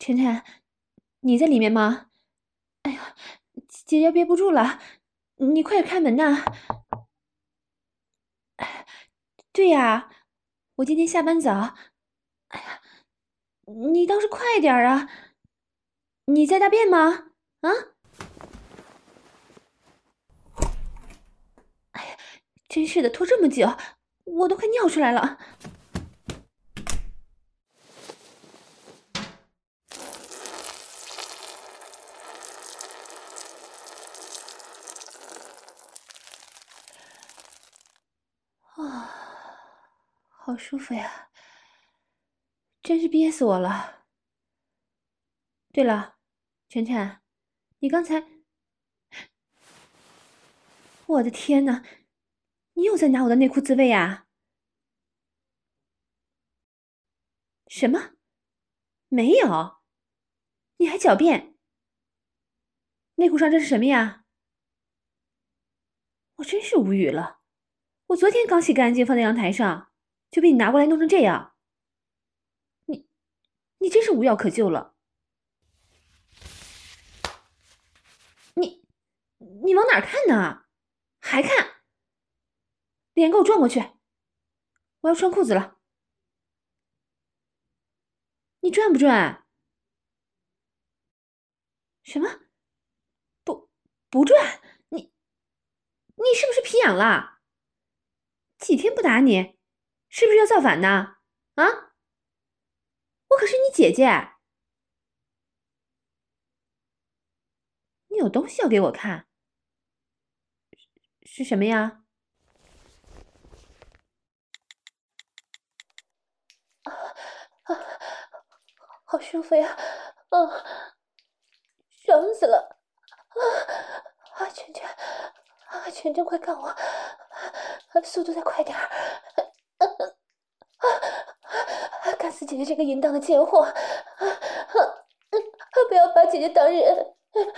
晨晨，你在里面吗？哎呀，姐姐憋不住了，你快点开门呐！对呀，我今天下班早。哎呀，你倒是快点啊！你在大便吗？啊？真是的，拖这么久，我都快尿出来了。啊，好舒服呀！真是憋死我了。对了，晨晨，你刚才……我的天呐，你又在拿我的内裤自慰啊？什么？没有？你还狡辩？内裤上这是什么呀？我真是无语了。我昨天刚洗干净，放在阳台上，就被你拿过来弄成这样。你，你真是无药可救了。你，你往哪儿看呢？还看？脸给我转过去！我要穿裤子了。你转不转？什么？不，不转？你是不是皮痒了？几天不打你，是不是要造反呢？啊？我可是你姐姐，你有东西要给我看？是什么呀？好舒服呀！爽死了！全全快干我！速度再快点儿！干死姐姐这个淫荡的贱货！不要把姐姐当人！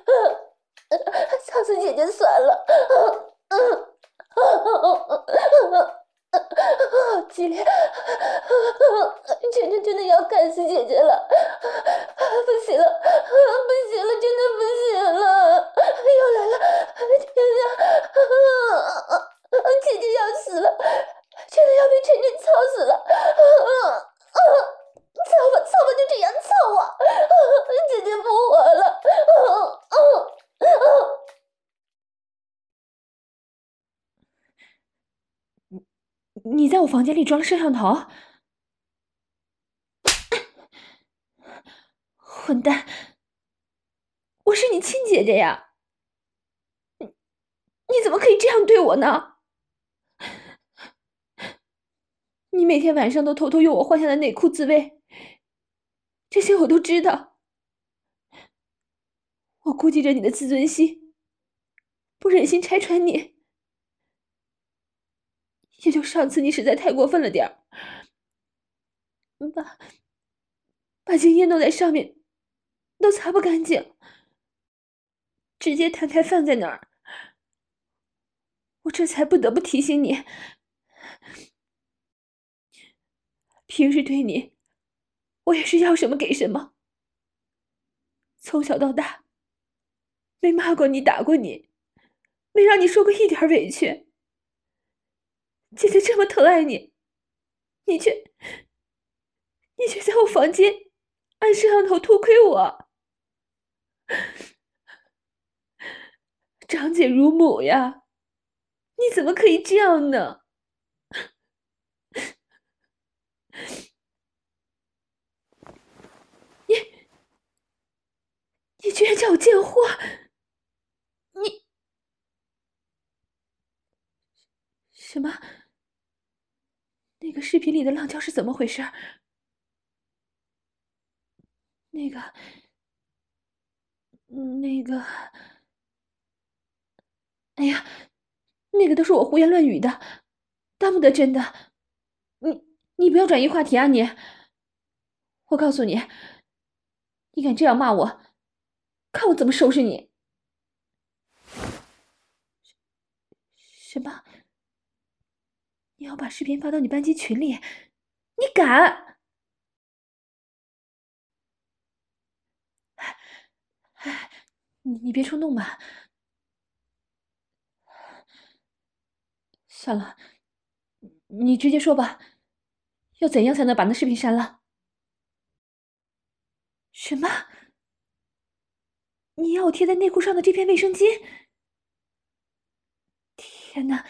操死姐姐算了！好激烈！全全真的要干死姐姐了！不行了，不行了，真的不行了！又来了！天哪！姐姐要死了！真的要被晨晨操死了！操吧，操吧，就这样操啊！姐姐不活了！你在我房间里装了摄像头？混蛋！我是你亲姐姐呀！你怎么可以这样对我呢？你每天晚上都偷偷用我换下的内裤自慰，这些我都知道。我顾及着你的自尊心，不忍心拆穿你。也就上次你实在太过分了点儿，把精液弄在上面，都擦不干净，直接摊开放在那儿。我这才不得不提醒你，平时对你，我也是要什么给什么。从小到大，没骂过你，打过你，没让你受过一点委屈。姐姐这么疼爱你，你却在我房间按摄像头偷窥我，长姐如母呀，你怎么可以这样呢？你居然叫我贱货！你什么？那个视频里的浪娇是怎么回事？那个，那个，哎呀，那个都是我胡言乱语的，当不得真的。你不要转移话题啊！我告诉你，你敢这样骂我，看我怎么收拾你！什么？你要把视频发到你班级群里？你敢？ 你别冲动嘛。算了，你直接说吧，要怎样才能把那视频删了？什么？你要我贴在内裤上的这片卫生巾？天哪，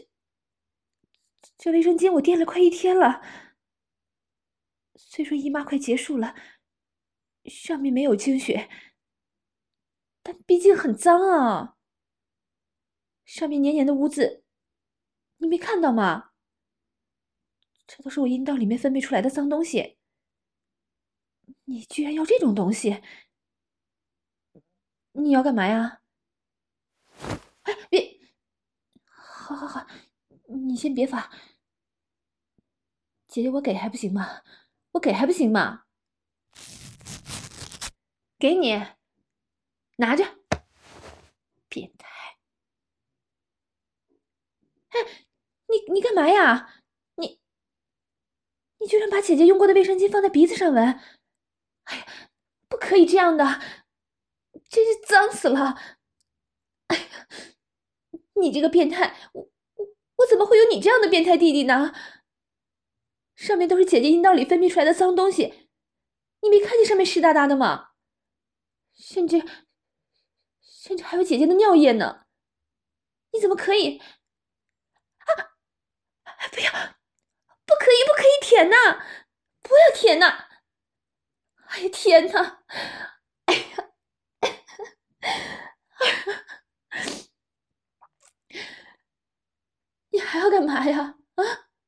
这卫生巾我垫了快1天了。虽说姨妈快结束了，上面没有经血，但毕竟很脏啊。上面黏黏的污渍，你没看到吗？这都是我阴道里面分泌出来的脏东西。你居然要这种东西？你要干嘛呀？哎，别！好好好，你先别发。姐姐，我给还不行吗？我给还不行吗？给你，拿着。变态！哎，你干嘛呀？你你居然把姐姐用过的卫生巾放在鼻子上闻！哎呀，不可以这样的，真是脏死了！哎呀，你这个变态，我怎么会有你这样的变态弟弟呢？上面都是姐姐阴道里分泌出来的脏东西，你没看见上面湿哒哒的吗？甚至还有姐姐的尿液呢！你怎么可以？不要！不可以！不可以舔呐！不要舔呐！哎呀天呐！哎呀！你还要干嘛呀？啊？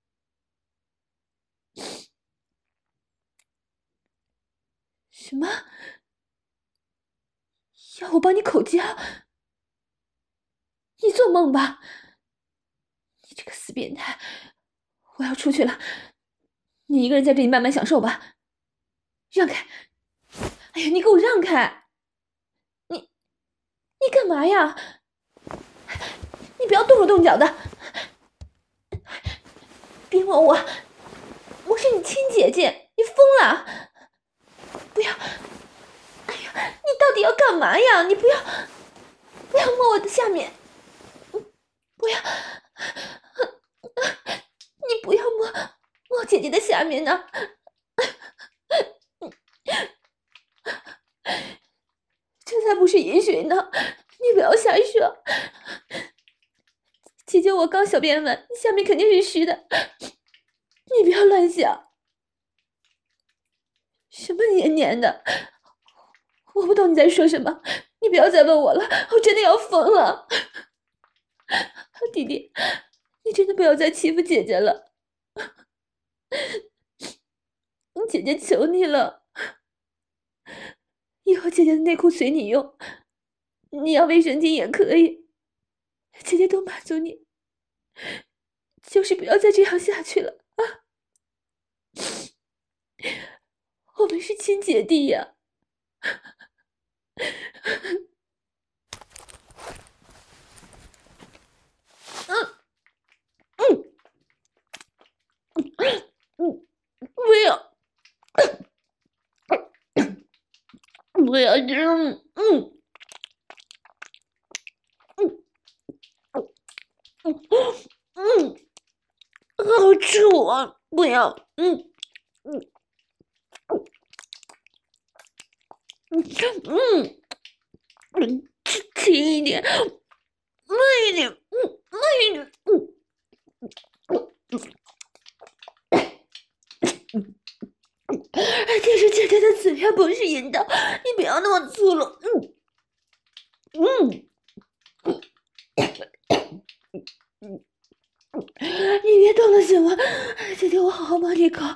什么？要我帮你口交？你做梦吧！你这个死变态！我要出去了，你一个人在这里慢慢享受吧。让开！哎呀，你给我让开！你干嘛呀？你不要动手动脚的！别摸我！我是你亲姐姐，你疯了！不要！哎呀，你到底要干嘛呀？你不要摸我的下面！不要！你不要摸姐姐的下面呢！这才不是饮水呢！你不要瞎说！姐姐，我刚小便完，下面肯定是湿的，你不要乱想。什么黏黏的？我不懂你在说什么，你不要再问我了，我真的要疯了。弟弟，你真的不要再欺负姐姐了，姐姐求你了。以后姐姐的内裤随你用，你要卫生巾也可以，姐姐都满足你，就是不要再这样下去了啊！我们是亲姐弟呀。不要，不要这样，好臭啊！不要，轻一点，慢一点，慢一点，这是姐姐的嘴呀，不是阴道，你不要那么粗鲁，你别动了行吗？姐姐，我好好帮你搞啊。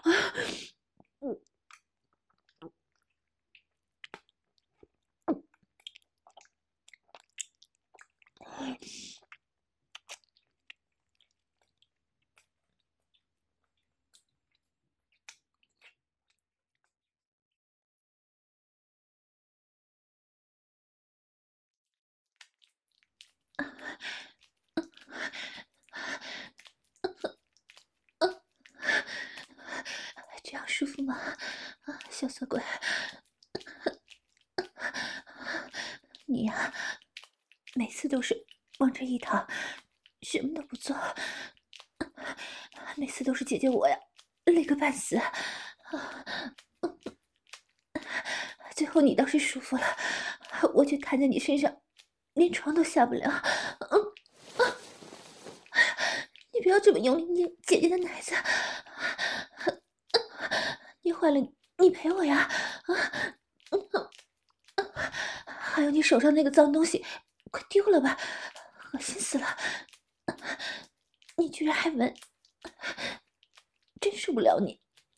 这样舒服吗？啊，小色鬼， 你呀，每次都是往这一躺，什么都不做，每次都是姐姐我呀，累个半死。最后你倒是舒服了，我却瘫在你身上，连床都下不了。你不要这么用力捏姐姐的奶子，捏坏了你赔我呀！还有你手上那个脏东西，快丢了吧，恶心死了！你居然还闻，真受不了你！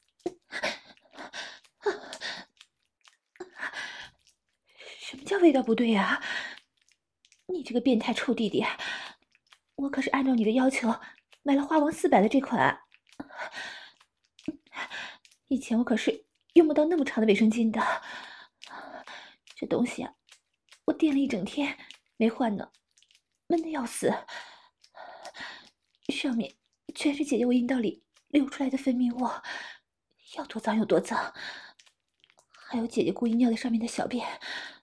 什么叫味道不对呀？你这个变态臭弟弟，我可是按照你的要求买了花王400的这款，以前我可是用不到那么长的卫生巾的。这东西啊，我垫了一整天没换呢，闷得要死，上面全是姐姐我阴道里流出来的分泌物，要多脏有多脏，还有姐姐故意尿在上面的小便。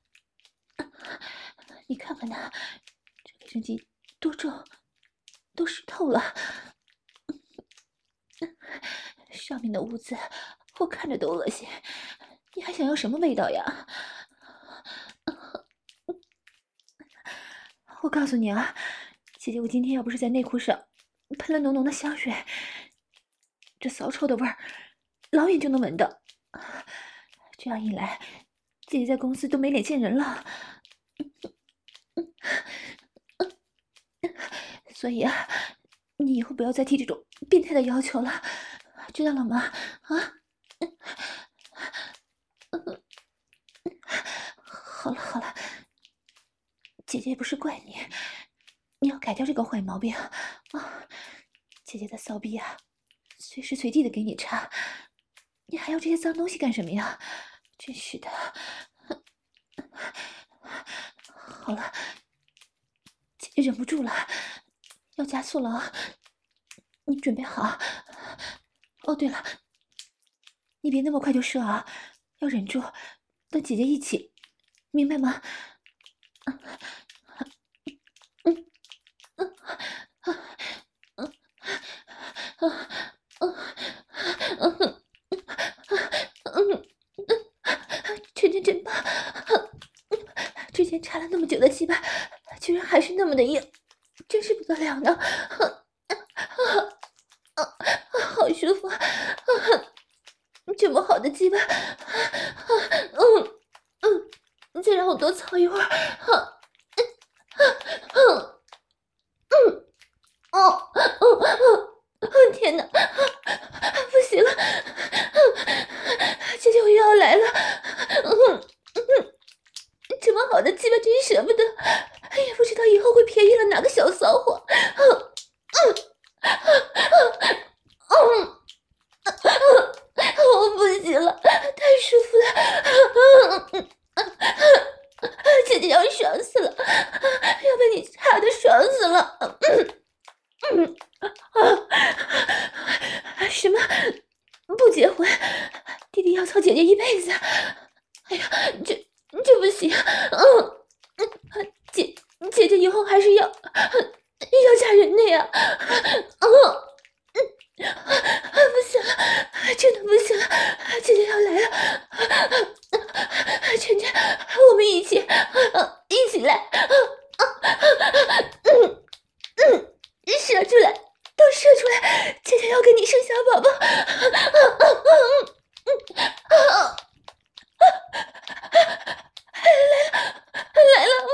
你看看呐，这卫生巾多重，都湿透了，上面的污渍我看着都恶心，你还想要什么味道呀？我告诉你啊，姐姐我今天要不是在内裤上喷了浓浓的香水，这骚臭的味儿老远就能闻到。这样一来，姐姐在公司都没脸见人了。所以啊，你以后不要再提这种变态的要求了，知道了吗？啊？好了好了，姐姐也不是怪你，你要改掉这个坏毛病啊！姐姐的骚逼啊，随时随地的给你擦，你还要这些脏东西干什么呀？真是的。好了，姐姐忍不住了，要加速了啊！你准备好。哦，对了，你别那么快就射啊，要忍住，等姐姐一起，明白吗？晨晨真棒，之前插了那么久的鸡巴，居然还是那么的硬，真是不得了呢！好舒服，这么好的鸡巴，再让我多操一会儿，天哪，不行了，姐姐我又要来了，这么好的鸡巴真舍不得，也不知道以后会便宜了哪个小骚货。我不行了，太舒服了，姐姐要爽死了，要被你插的爽死了。什么？不结婚？弟弟要操姐姐一辈子？哎呀，这不行。姐姐以后还是要嫁人的呀。不行了，真的不行了，姐姐要来了。晨晨，我们一起来。射出来，都射出来！姐姐要给你生小宝宝。来了！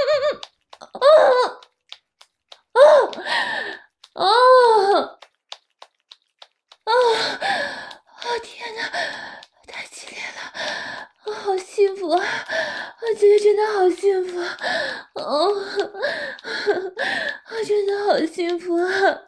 天哪，太激烈了，好幸福啊！姐姐真的好幸福，真的好幸福啊！